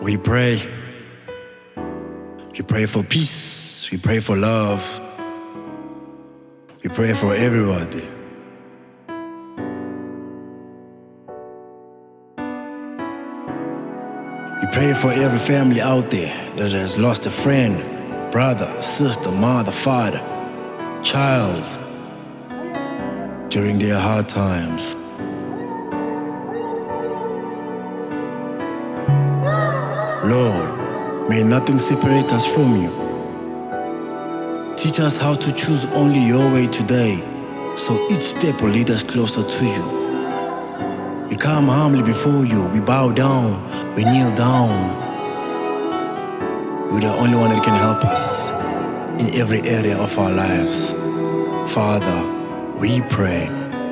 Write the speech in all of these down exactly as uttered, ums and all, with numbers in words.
We pray. We pray for peace. We pray for love. We pray for everybody. We pray for every family out there that has lost a friend, brother, sister, mother, father, child during their hard times. Lord, may nothing separate us from you. Teach us how to choose only your way today, so each step will lead us closer to you. We come humbly before you, we bow down, we kneel down. You're the only one that can help us in every area of our lives. Father, we pray.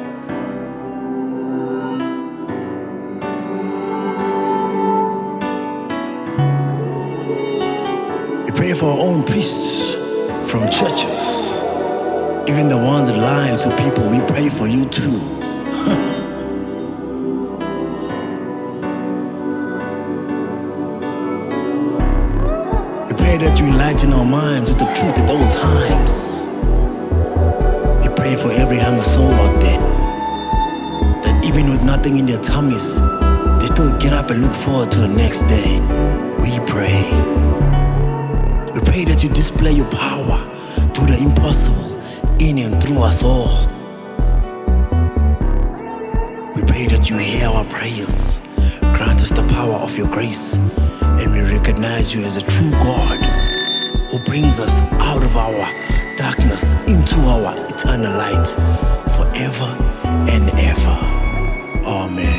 We pray for our own priests from churches, even the ones that lie to people. We pray for you too. We pray that you enlighten our minds with the truth at all times. We pray for every hungry soul out there, that even with nothing in their tummies, they still get up and look forward to the next day. We pray. We pray that you display your power, do the impossible in and through us all. We pray that you hear our prayers, grant us the power of your grace, and we recognize you as a true God who brings us out of our darkness into our eternal light forever and ever. Amen.